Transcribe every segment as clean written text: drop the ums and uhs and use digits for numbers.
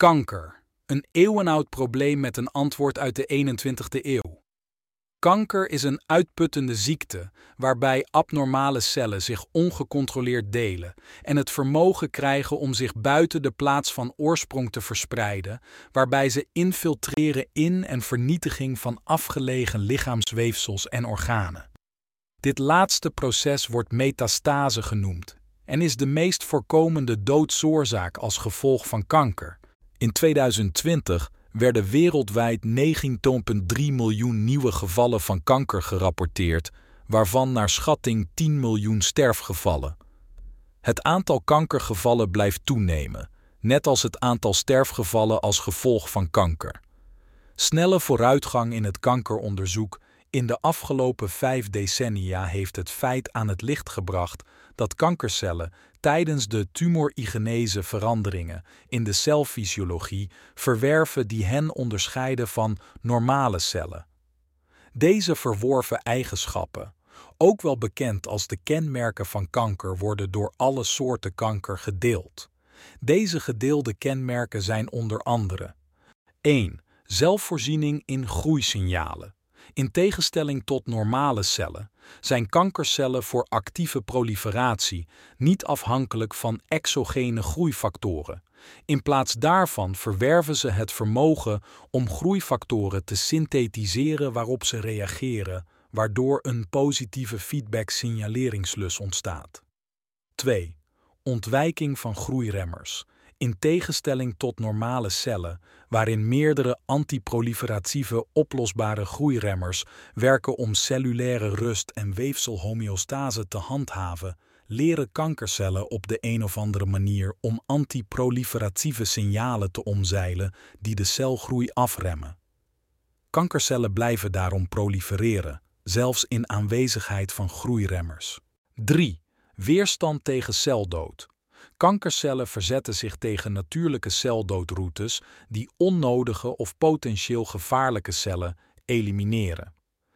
Kanker, een eeuwenoud probleem met een antwoord uit de 21e eeuw. Kanker is een uitputtende ziekte waarbij abnormale cellen zich ongecontroleerd delen en het vermogen krijgen om zich buiten de plaats van oorsprong te verspreiden, waarbij ze infiltreren in en vernietiging van afgelegen lichaamsweefsels en organen. Dit laatste proces wordt metastase genoemd en is de meest voorkomende doodsoorzaak als gevolg van kanker. In 2020 werden wereldwijd 19,3 miljoen nieuwe gevallen van kanker gerapporteerd, waarvan naar schatting 10 miljoen sterfgevallen. Het aantal kankergevallen blijft toenemen, net als het aantal sterfgevallen als gevolg van kanker. Snelle vooruitgang in het kankeronderzoek in de afgelopen 5 decennia heeft het feit aan het licht gebracht dat kankercellen tijdens de tumorigenese veranderingen in de celfysiologie verwerven die hen onderscheiden van normale cellen. Deze verworven eigenschappen, ook wel bekend als de kenmerken van kanker, worden door alle soorten kanker gedeeld. Deze gedeelde kenmerken zijn onder andere 1. Zelfvoorziening in groeisignalen. In tegenstelling tot normale cellen zijn kankercellen voor actieve proliferatie niet afhankelijk van exogene groeifactoren. In plaats daarvan verwerven ze het vermogen om groeifactoren te synthetiseren waarop ze reageren, waardoor een positieve feedback-signaleringslus ontstaat. 2. Ontwijking van groeiremmers. In tegenstelling tot normale cellen, waarin meerdere antiproliferatieve oplosbare groeiremmers werken om cellulaire rust en weefselhomeostase te handhaven, leren kankercellen op de een of andere manier om antiproliferatieve signalen te omzeilen die de celgroei afremmen. Kankercellen blijven daarom prolifereren, zelfs in aanwezigheid van groeiremmers. 3. Weerstand tegen celdood. Kankercellen verzetten zich tegen natuurlijke celdoodroutes die onnodige of potentieel gevaarlijke cellen elimineren.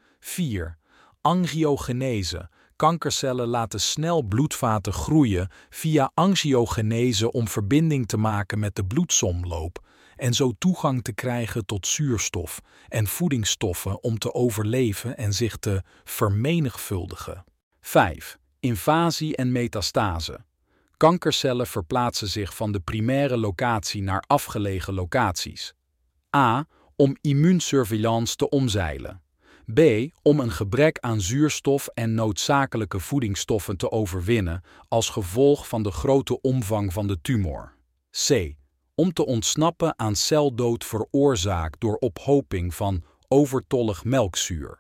4. Angiogenese. Kankercellen laten snel bloedvaten groeien via angiogenese om verbinding te maken met de bloedsomloop en zo toegang te krijgen tot zuurstof en voedingsstoffen om te overleven en zich te vermenigvuldigen. 5. Invasie en metastase. Kankercellen verplaatsen zich van de primaire locatie naar afgelegen locaties. A. Om immuunsurveillance te omzeilen. B. Om een gebrek aan zuurstof en noodzakelijke voedingsstoffen te overwinnen als gevolg van de grote omvang van de tumor. C. Om te ontsnappen aan celdood veroorzaakt door ophoping van overtollig melkzuur.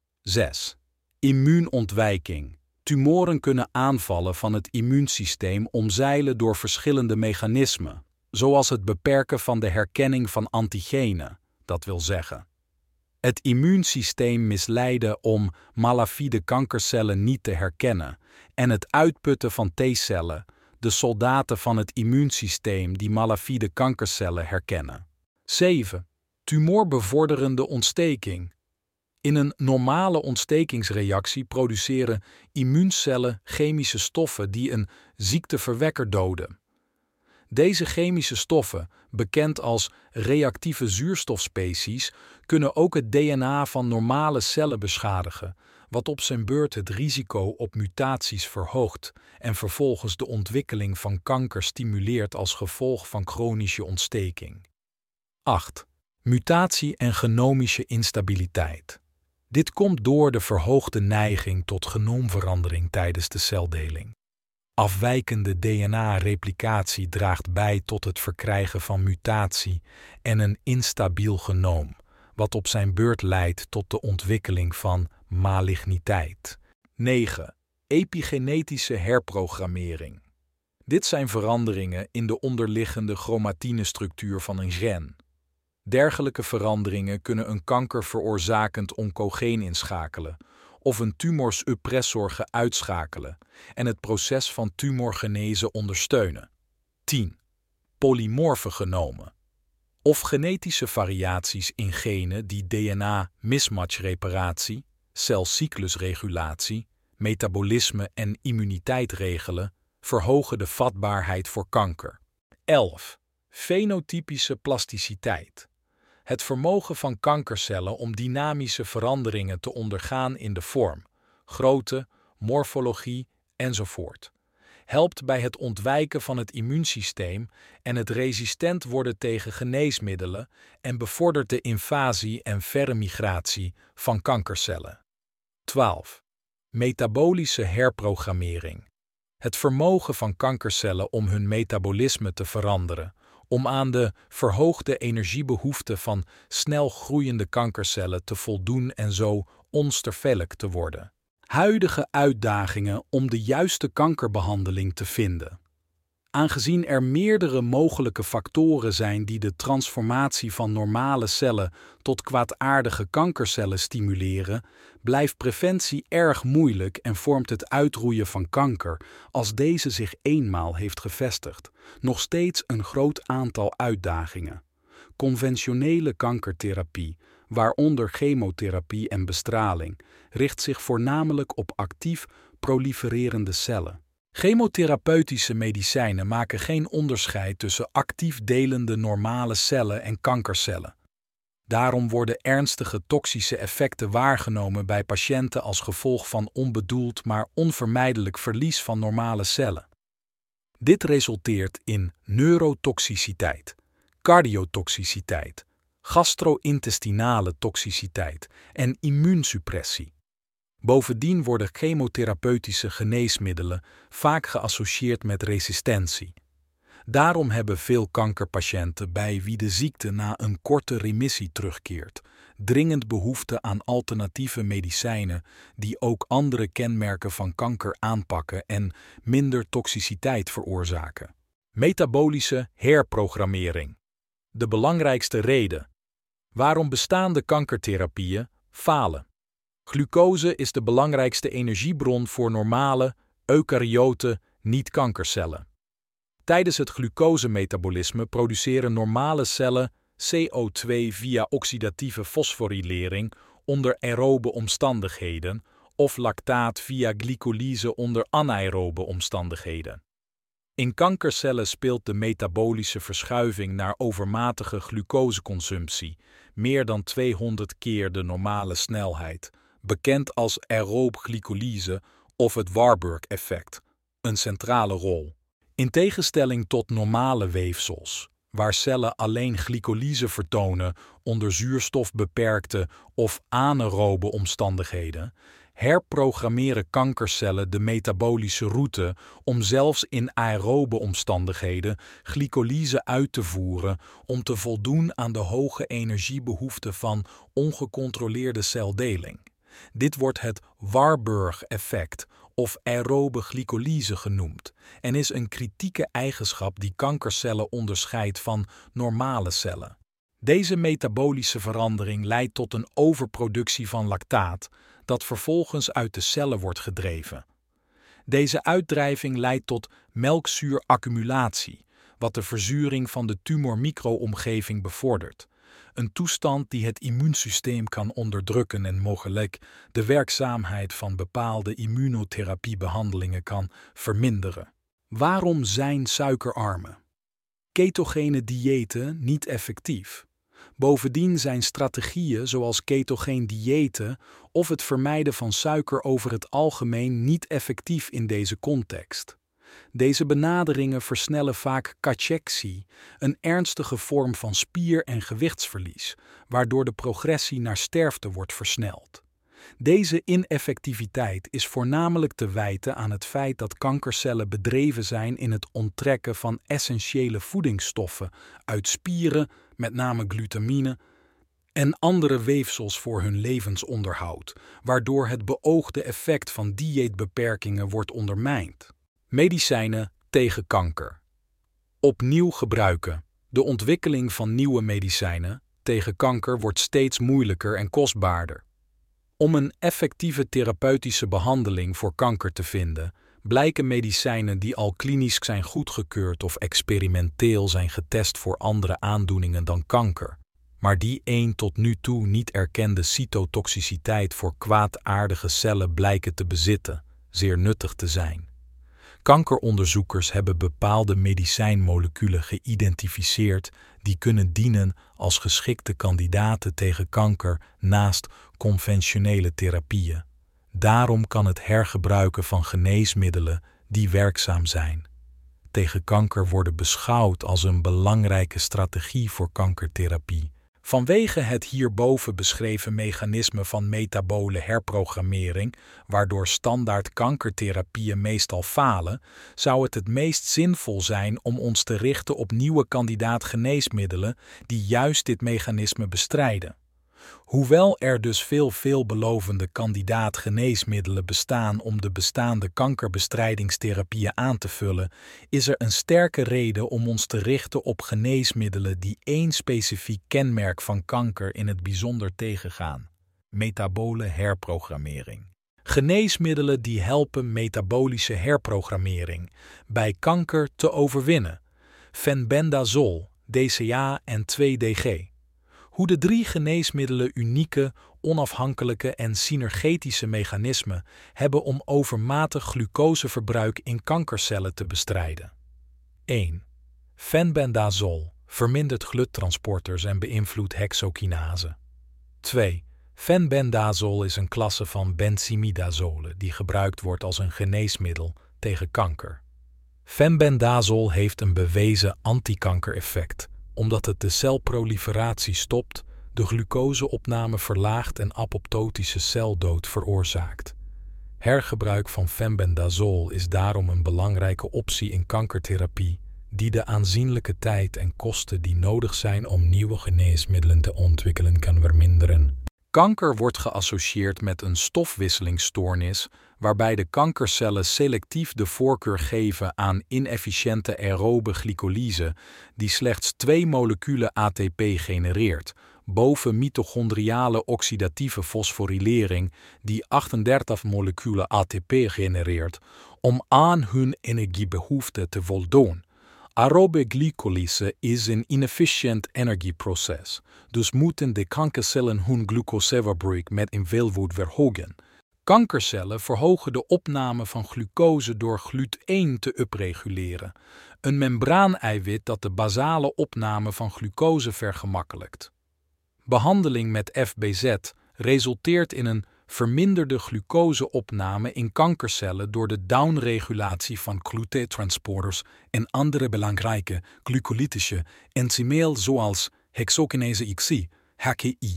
6. Immuunontwijking. Tumoren kunnen aanvallen van het immuunsysteem omzeilen door verschillende mechanismen, zoals het beperken van de herkenning van antigenen, dat wil zeggen, het immuunsysteem misleiden om malafide kankercellen niet te herkennen en het uitputten van T-cellen, de soldaten van het immuunsysteem die malafide kankercellen herkennen. 7. Tumorbevorderende ontsteking. In een normale ontstekingsreactie produceren immuuncellen chemische stoffen die een ziekteverwekker doden. Deze chemische stoffen, bekend als reactieve zuurstofspecies, kunnen ook het DNA van normale cellen beschadigen, wat op zijn beurt het risico op mutaties verhoogt en vervolgens de ontwikkeling van kanker stimuleert als gevolg van chronische ontsteking. 8. Mutatie en genomische instabiliteit. Dit komt door de verhoogde neiging tot genoomverandering tijdens de celdeling. Afwijkende DNA-replicatie draagt bij tot het verkrijgen van mutatie en een instabiel genoom, wat op zijn beurt leidt tot de ontwikkeling van maligniteit. 9. Epigenetische herprogrammering. Dit zijn veranderingen in de onderliggende chromatinestructuur van een gen. Dergelijke veranderingen kunnen een kankerveroorzakend oncogeen inschakelen of een tumorsuppressor uitschakelen en het proces van tumorgenese ondersteunen. 10. Polymorfe genomen of genetische variaties in genen die DNA-mismatchreparatie, celcyclusregulatie, metabolisme en immuniteit regelen, verhogen de vatbaarheid voor kanker. 11. Fenotypische plasticiteit. Het vermogen van kankercellen om dynamische veranderingen te ondergaan in de vorm, grootte, morfologie enzovoort. Helpt bij het ontwijken van het immuunsysteem en het resistent worden tegen geneesmiddelen en bevordert de invasie en verre migratie van kankercellen. 12. Metabolische herprogrammering. Het vermogen van kankercellen om hun metabolisme te veranderen, om aan de verhoogde energiebehoeften van snel groeiende kankercellen te voldoen en zo onsterfelijk te worden. Huidige uitdagingen om de juiste kankerbehandeling te vinden. Aangezien er meerdere mogelijke factoren zijn die de transformatie van normale cellen tot kwaadaardige kankercellen stimuleren, blijft preventie erg moeilijk en vormt het uitroeien van kanker, als deze zich eenmaal heeft gevestigd, nog steeds een groot aantal uitdagingen. Conventionele kankertherapie, waaronder chemotherapie en bestraling, richt zich voornamelijk op actief prolifererende cellen. Chemotherapeutische medicijnen maken geen onderscheid tussen actief delende normale cellen en kankercellen. Daarom worden ernstige toxische effecten waargenomen bij patiënten als gevolg van onbedoeld maar onvermijdelijk verlies van normale cellen. Dit resulteert in neurotoxiciteit, cardiotoxiciteit, gastro-intestinale toxiciteit en immuunsuppressie. Bovendien worden chemotherapeutische geneesmiddelen vaak geassocieerd met resistentie. Daarom hebben veel kankerpatiënten bij wie de ziekte na een korte remissie terugkeert, dringend behoefte aan alternatieve medicijnen die ook andere kenmerken van kanker aanpakken en minder toxiciteit veroorzaken. Metabolische herprogrammering. De belangrijkste reden waarom bestaande kankertherapieën falen. Glucose is de belangrijkste energiebron voor normale, eukaryote niet-kankercellen. Tijdens het glucosemetabolisme produceren normale cellen CO2 via oxidatieve fosforilering onder aerobe omstandigheden of lactaat via glycolyse onder anaerobe omstandigheden. In kankercellen speelt de metabolische verschuiving naar overmatige glucoseconsumptie, meer dan 200 keer de normale snelheid, bekend als aerobe glycolyse of het Warburg-effect, een centrale rol. In tegenstelling tot normale weefsels, waar cellen alleen glycolyse vertonen onder zuurstofbeperkte of anaerobe omstandigheden, herprogrammeren kankercellen de metabolische route om zelfs in aerobe omstandigheden glycolyse uit te voeren om te voldoen aan de hoge energiebehoeften van ongecontroleerde celdeling. Dit wordt het Warburg-effect of aerobe glycolyse genoemd en is een kritieke eigenschap die kankercellen onderscheidt van normale cellen. Deze metabolische verandering leidt tot een overproductie van lactaat, dat vervolgens uit de cellen wordt gedreven. Deze uitdrijving leidt tot melkzuuraccumulatie, wat de verzuring van de tumormicro-omgeving bevordert. Een toestand die het immuunsysteem kan onderdrukken en mogelijk de werkzaamheid van bepaalde immunotherapiebehandelingen kan verminderen. Waarom zijn suikerarme ketogene diëten niet effectief? Bovendien zijn strategieën zoals ketogeen diëten of het vermijden van suiker over het algemeen niet effectief in deze context. Deze benaderingen versnellen vaak cachexie, een ernstige vorm van spier- en gewichtsverlies, waardoor de progressie naar sterfte wordt versneld. Deze ineffectiviteit is voornamelijk te wijten aan het feit dat kankercellen bedreven zijn in het onttrekken van essentiële voedingsstoffen uit spieren, met name glutamine, en andere weefsels voor hun levensonderhoud, waardoor het beoogde effect van dieetbeperkingen wordt ondermijnd. Medicijnen tegen kanker. Opnieuw gebruiken. De ontwikkeling van nieuwe medicijnen tegen kanker wordt steeds moeilijker en kostbaarder. Om een effectieve therapeutische behandeling voor kanker te vinden, blijken medicijnen die al klinisch zijn goedgekeurd of experimenteel zijn getest voor andere aandoeningen dan kanker, maar die een tot nu toe niet erkende cytotoxiciteit voor kwaadaardige cellen blijken te bezitten, zeer nuttig te zijn. Kankeronderzoekers hebben bepaalde medicijnmoleculen geïdentificeerd die kunnen dienen als geschikte kandidaten tegen kanker naast conventionele therapieën. Daarom kan het hergebruiken van geneesmiddelen die werkzaam zijn tegen kanker worden beschouwd als een belangrijke strategie voor kankertherapie. Vanwege het hierboven beschreven mechanisme van metabole herprogrammering, waardoor standaard kankertherapieën meestal falen, zou het meest zinvol zijn om ons te richten op nieuwe kandidaat geneesmiddelen die juist dit mechanisme bestrijden. Hoewel er dus veel veelbelovende kandidaat geneesmiddelen bestaan om de bestaande kankerbestrijdingstherapieën aan te vullen, is er een sterke reden om ons te richten op geneesmiddelen die één specifiek kenmerk van kanker in het bijzonder tegengaan: metabole herprogrammering. Geneesmiddelen die helpen metabolische herprogrammering bij kanker te overwinnen: fenbendazole, DCA en 2-DG. Hoe de 3 geneesmiddelen unieke, onafhankelijke en synergetische mechanismen hebben om overmatig glucoseverbruik in kankercellen te bestrijden. 1. Fenbendazole vermindert GLUT-transporters en beïnvloedt hexokinase. 2. Fenbendazole is een klasse van benzimidazole die gebruikt wordt als een geneesmiddel tegen kanker. Fenbendazole heeft een bewezen antikankereffect, omdat het de celproliferatie stopt, de glucoseopname verlaagt en apoptotische celdood veroorzaakt. Hergebruik van fenbendazole is daarom een belangrijke optie in kankertherapie, die de aanzienlijke tijd en kosten die nodig zijn om nieuwe geneesmiddelen te ontwikkelen kan verminderen. Kanker wordt geassocieerd met een stofwisselingsstoornis waarbij de kankercellen selectief de voorkeur geven aan inefficiënte aerobe glycolyse die slechts 2 moleculen ATP genereert, boven mitochondriale oxidatieve fosforylering die 38 moleculen ATP genereert om aan hun energiebehoeften te voldoen. Aerobe glycolyse is een inefficient energieproces, dus moeten de kankercellen hun glucoseverbruik met een veelvoud verhogen. Kankercellen verhogen de opname van glucose door GLUT1 te upreguleren, een membraaneiwit dat de basale opname van glucose vergemakkelijkt. Behandeling met FBZ resulteert in een verminderde glucoseopname in kankercellen door de downregulatie van GLUT-transporters en andere belangrijke glycolytische enzymen zoals hexokinase X, HKI.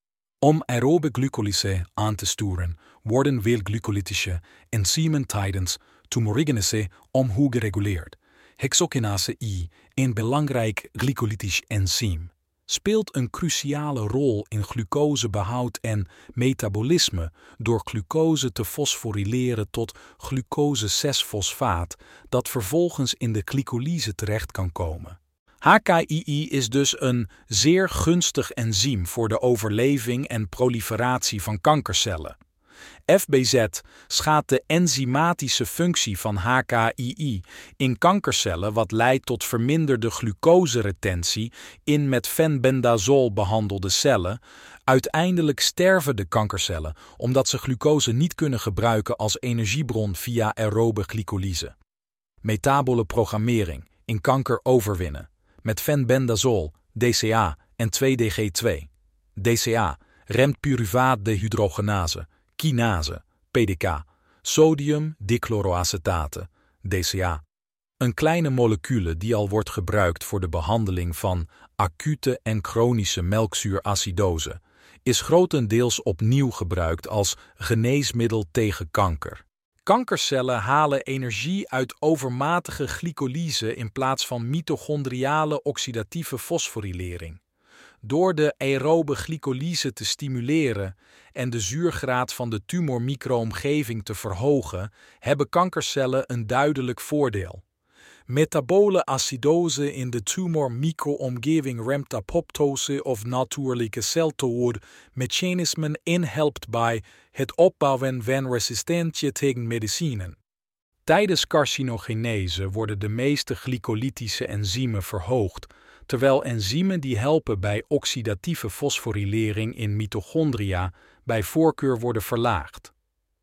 Om aerobe glycolyse aan te sturen, worden veel glycolytische enzymen tijdens tumorigenese omhoog gereguleerd. Hexokinase I, een belangrijk glycolytisch enzym, speelt een cruciale rol in glucosebehoud en metabolisme door glucose te fosforyleren tot glucose-6-fosfaat, dat vervolgens in de glycolyse terecht kan komen. HKII is dus een zeer gunstig enzym voor de overleving en proliferatie van kankercellen. FBZ schaadt de enzymatische functie van HKII in kankercellen, wat leidt tot verminderde glucoseretentie in met fenbendazole behandelde cellen. Uiteindelijk sterven de kankercellen omdat ze glucose niet kunnen gebruiken als energiebron via aerobe glycolyse. Metabole programmering in kanker overwinnen met fenbendazole, DCA en 2-DG2. DCA remt pyruvaat dehydrogenase, kinase, PDK, sodium dichloroacetate, DCA. Een kleine molecule die al wordt gebruikt voor de behandeling van acute en chronische melkzuuracidose, is grotendeels opnieuw gebruikt als geneesmiddel tegen kanker. Kankercellen halen energie uit overmatige glycolyse in plaats van mitochondriale oxidatieve fosforylering. Door de aerobe glycolyse te stimuleren en de zuurgraad van de tumormicro-omgeving te verhogen, hebben kankercellen een duidelijk voordeel. Metabole acidose in de tumormicro-omgeving remt apoptose of natuurlijke celdood, mechanismen inhelpt bij het opbouwen van resistentie tegen medicinen. Tijdens carcinogenese worden de meeste glycolytische enzymen verhoogd, terwijl enzymen die helpen bij oxidatieve fosforylering in mitochondria bij voorkeur worden verlaagd.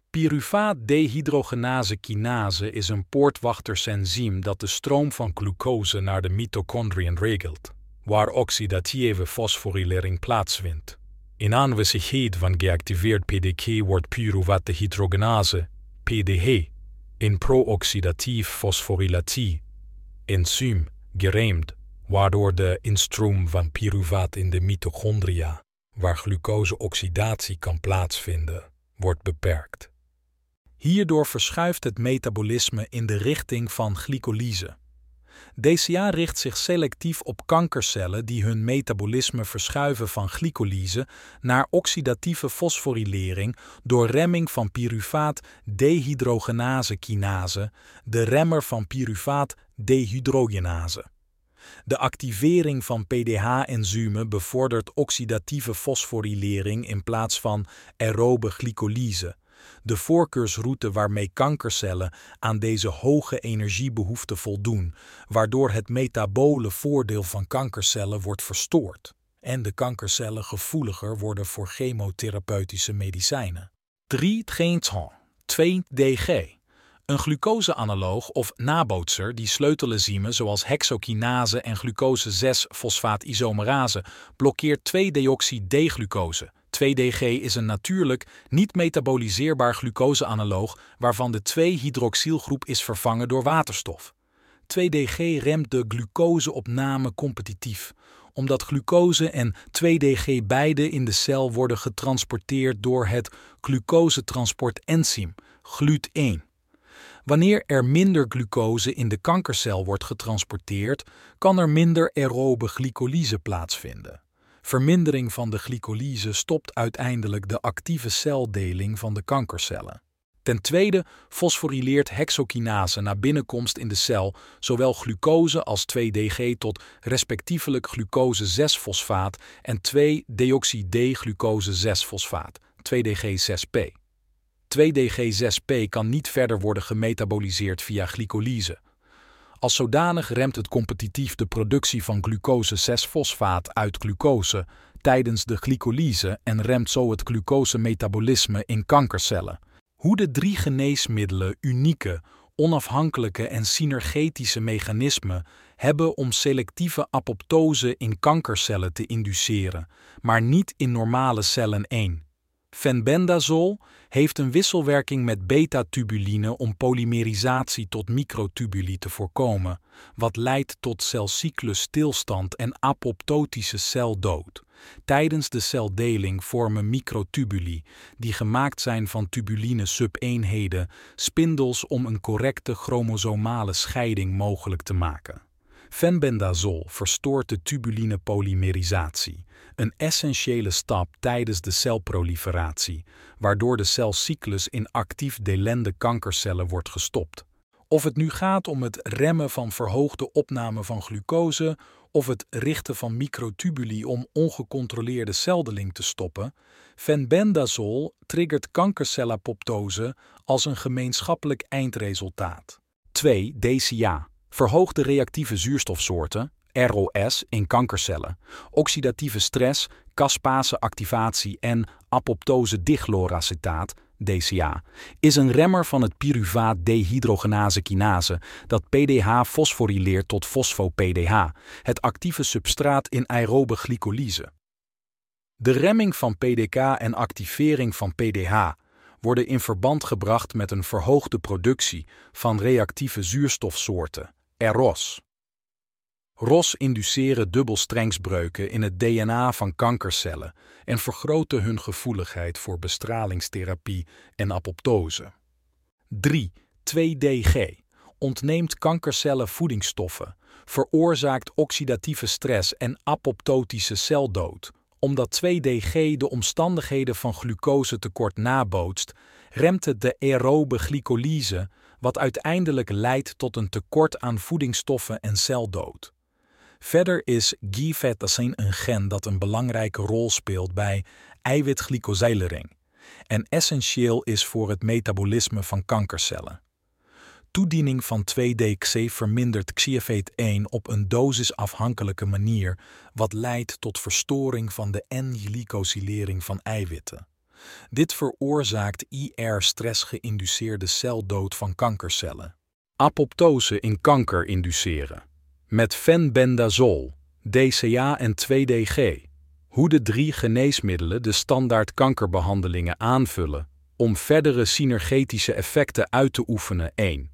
Pyruvaat-dehydrogenase kinase is een poortwachtersenzym dat de stroom van glucose naar de mitochondriën regelt, waar oxidatieve fosforilering plaatsvindt. In aanwezigheid van geactiveerd PDK wordt pyruvaat-dehydrogenase, PDH, een pro-oxidatief fosforilatie enzym geremd, waardoor de instroom van pyruvaat in de mitochondria, waar glucoseoxidatie kan plaatsvinden, wordt beperkt. Hierdoor verschuift het metabolisme in de richting van glycolyse. DCA richt zich selectief op kankercellen die hun metabolisme verschuiven van glycolyse naar oxidatieve fosforilering door remming van pyruvaat-dehydrogenase kinase, de remmer van pyruvaat-dehydrogenase. De activering van PDH-enzymen bevordert oxidatieve fosforilering in plaats van aerobe glycolyse, de voorkeursroute waarmee kankercellen aan deze hoge energiebehoefte voldoen, waardoor het metabole voordeel van kankercellen wordt verstoord en de kankercellen gevoeliger worden voor chemotherapeutische medicijnen. 2-DG. Een glucoseanaloog of nabootser die sleutelenzymen zoals hexokinase en glucose-6-fosfaatisomerase blokkeert 2-deoxy-D-glucose. 2-DG is een natuurlijk, niet metaboliseerbaar glucoseanaloog waarvan de 2-hydroxylgroep is vervangen door waterstof. 2-DG remt de glucoseopname competitief, omdat glucose en 2-DG beide in de cel worden getransporteerd door het glucosetransportenzym, GLUT1. Wanneer er minder glucose in de kankercel wordt getransporteerd, kan er minder aerobe glycolyse plaatsvinden. Vermindering van de glycolyse stopt uiteindelijk de actieve celdeling van de kankercellen. Ten tweede fosforileert hexokinase na binnenkomst in de cel zowel glucose als 2-DG tot respectievelijk glucose-6-fosfaat en 2-deoxy-D-glucose-6-fosfaat, 2-DG6P. 2-DG6P kan niet verder worden gemetaboliseerd via glycolyse. Als zodanig remt het competitief de productie van glucose-6-fosfaat uit glucose tijdens de glycolyse en remt zo het glucose-metabolisme in kankercellen. Hoe de 3 geneesmiddelen unieke, onafhankelijke en synergetische mechanismen hebben om selectieve apoptose in kankercellen te induceren, maar niet in normale cellen 1. Fenbendazol heeft een wisselwerking met beta-tubuline om polymerisatie tot microtubuli te voorkomen, wat leidt tot celcyclusstilstand en apoptotische celdood. Tijdens de celdeling vormen microtubuli, die gemaakt zijn van tubuline subeenheden, spindels om een correcte chromosomale scheiding mogelijk te maken. Fenbendazol verstoort de tubuline polymerisatie, een essentiële stap tijdens de celproliferatie, waardoor de celcyclus in actief delende kankercellen wordt gestopt. Of het nu gaat om het remmen van verhoogde opname van glucose of het richten van microtubuli om ongecontroleerde celdeling te stoppen, fenbendazol triggert kankercellapoptose als een gemeenschappelijk eindresultaat. 2. DCA. Verhoogde reactieve zuurstofsoorten, ROS, in kankercellen, oxidatieve stress, caspase-activatie en apoptose-dichloracetaat, DCA, is een remmer van het pyruvaat-dehydrogenase kinase dat PDH fosforileert tot fosfo-PDH, het actieve substraat in aerobe glycolyse. De remming van PDK en activering van PDH worden in verband gebracht met een verhoogde productie van reactieve zuurstofsoorten, ROS. ROS induceren dubbelstrengsbreuken in het DNA van kankercellen en vergroten hun gevoeligheid voor bestralingstherapie en apoptose. 3. 2-DG. Ontneemt kankercellen voedingsstoffen, veroorzaakt oxidatieve stress en apoptotische celdood. Omdat 2-DG de omstandigheden van glucosetekort nabootst, remt het de aerobe glycolyse, wat uiteindelijk leidt tot een tekort aan voedingsstoffen en celdood. Verder is GFAT-acin een gen dat een belangrijke rol speelt bij eiwitglycosylering en essentieel is voor het metabolisme van kankercellen. Toediening van 2-DXC vermindert GFAT1 op een dosisafhankelijke manier, wat leidt tot verstoring van de N-glycosylering van eiwitten. Dit veroorzaakt IR-stress-geïnduceerde celdood van kankercellen. Apoptose in kanker induceren. Met fenbendazol, DCA en 2-DG. Hoe de 3 geneesmiddelen de standaard kankerbehandelingen aanvullen om verdere synergetische effecten uit te oefenen. 1.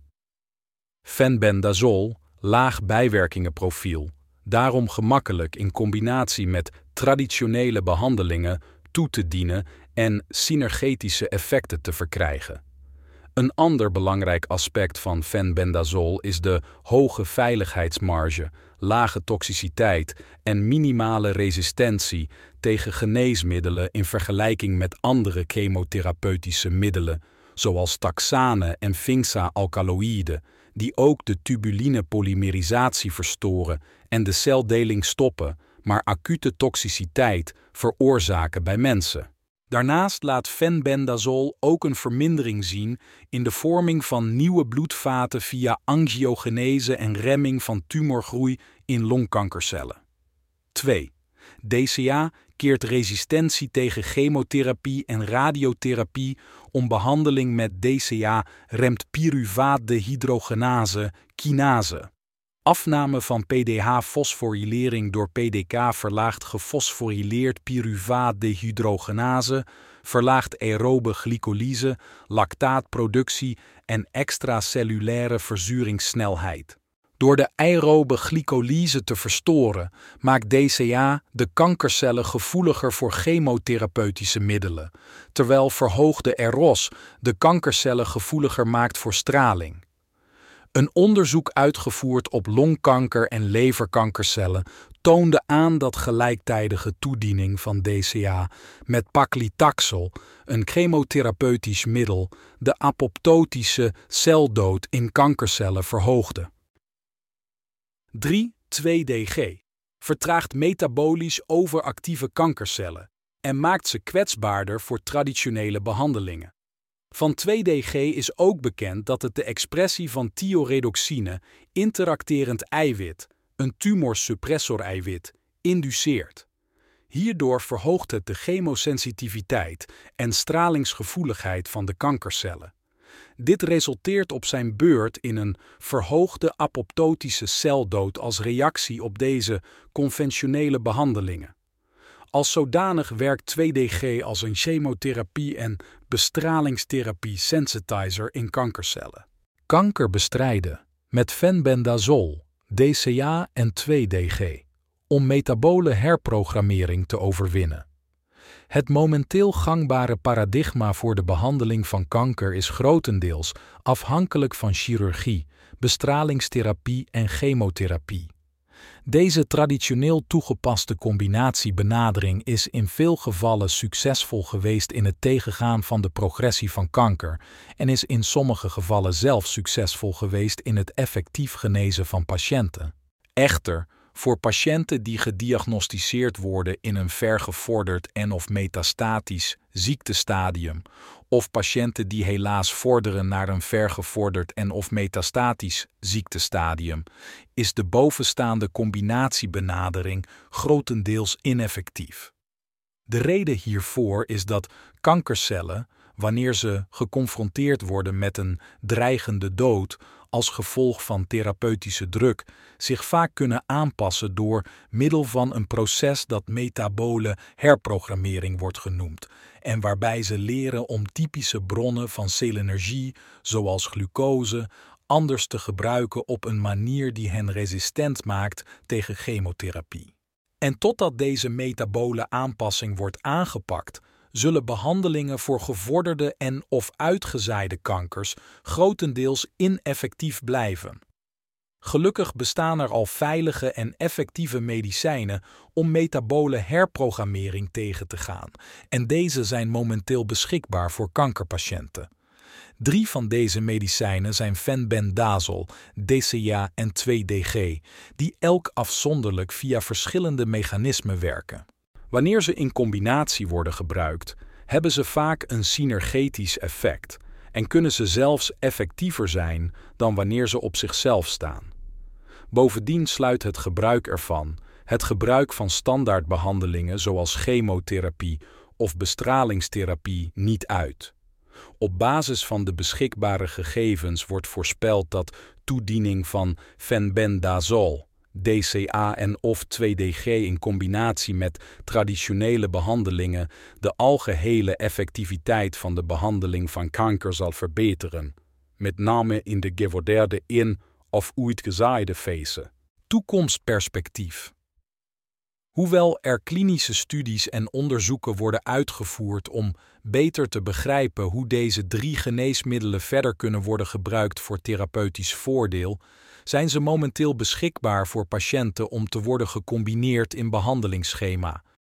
Fenbendazol, laag bijwerkingenprofiel, daarom gemakkelijk in combinatie met traditionele behandelingen toe te dienen en synergetische effecten te verkrijgen. Een ander belangrijk aspect van fenbendazol is de hoge veiligheidsmarge, lage toxiciteit en minimale resistentie tegen geneesmiddelen in vergelijking met andere chemotherapeutische middelen, zoals taxane en vinca-alkaloïden, die ook de tubuline-polymerisatie verstoren en de celdeling stoppen, maar acute toxiciteit veroorzaken bij mensen. Daarnaast laat fenbendazol ook een vermindering zien in de vorming van nieuwe bloedvaten via angiogenese en remming van tumorgroei in longkankercellen. 2. DCA keert resistentie tegen chemotherapie en radiotherapie om behandeling met DCA remt pyruvaatdehydrogenase, kinase. Afname van PDH-fosforylering door PDK verlaagt gefosforileerd pyruvaatdehydrogenase, verlaagt aerobe glycolyse, lactaatproductie en extracellulaire verzuringssnelheid. Door de aerobe glycolyse te verstoren, maakt DCA de kankercellen gevoeliger voor chemotherapeutische middelen, terwijl verhoogde ROS de kankercellen gevoeliger maakt voor straling. Een onderzoek uitgevoerd op longkanker- en leverkankercellen toonde aan dat gelijktijdige toediening van DCA met paclitaxel, een chemotherapeutisch middel, de apoptotische celdood in kankercellen verhoogde. 3. 2-DG vertraagt metabolisch overactieve kankercellen en maakt ze kwetsbaarder voor traditionele behandelingen. Van 2-DG is ook bekend dat het de expressie van thioredoxine, interacterend eiwit, een tumorsuppressor-eiwit, induceert. Hierdoor verhoogt het de chemosensitiviteit en stralingsgevoeligheid van de kankercellen. Dit resulteert op zijn beurt in een verhoogde apoptotische celdood als reactie op deze conventionele behandelingen. Als zodanig werkt 2-DG als een chemotherapie- en bestralingstherapie-sensitizer in kankercellen. Kanker bestrijden met fenbendazol, DCA en 2-DG om metabole herprogrammering te overwinnen. Het momenteel gangbare paradigma voor de behandeling van kanker is grotendeels afhankelijk van chirurgie, bestralingstherapie en chemotherapie. Deze traditioneel toegepaste combinatiebenadering is in veel gevallen succesvol geweest in het tegengaan van de progressie van kanker en is in sommige gevallen zelfs succesvol geweest in het effectief genezen van patiënten. Echter, voor patiënten die gediagnosticeerd worden in een vergevorderd en/of metastatisch ziektestadium, of patiënten die helaas vorderen naar een vergevorderd en/of metastatisch ziektestadium, is de bovenstaande combinatiebenadering grotendeels ineffectief. De reden hiervoor is dat kankercellen, wanneer ze geconfronteerd worden met een dreigende dood als gevolg van therapeutische druk, zich vaak kunnen aanpassen door middel van een proces dat metabole herprogrammering wordt genoemd en waarbij ze leren om typische bronnen van celenergie, zoals glucose, anders te gebruiken op een manier die hen resistent maakt tegen chemotherapie. En totdat deze metabole aanpassing wordt aangepakt, zullen behandelingen voor gevorderde en/of uitgezaaide kankers grotendeels ineffectief blijven. Gelukkig bestaan er al veilige en effectieve medicijnen om metabole herprogrammering tegen te gaan en deze zijn momenteel beschikbaar voor kankerpatiënten. 3 van deze medicijnen zijn fenbendazol, DCA en 2-DG, die elk afzonderlijk via verschillende mechanismen werken. Wanneer ze in combinatie worden gebruikt, hebben ze vaak een synergetisch effect en kunnen ze zelfs effectiever zijn dan wanneer ze op zichzelf staan. Bovendien sluit het gebruik van standaardbehandelingen zoals chemotherapie of bestralingstherapie niet uit. Op basis van de beschikbare gegevens wordt voorspeld dat toediening van fenbendazole, DCA en of 2-DG in combinatie met traditionele behandelingen de algehele effectiviteit van de behandeling van kanker zal verbeteren, met name in de gevorderde in- of uitgezaaide fase. Toekomstperspectief. Hoewel er klinische studies en onderzoeken worden uitgevoerd om beter te begrijpen hoe deze 3 geneesmiddelen verder kunnen worden gebruikt voor therapeutisch voordeel, zijn ze momenteel beschikbaar voor patiënten om te worden gecombineerd in behandelingsschema,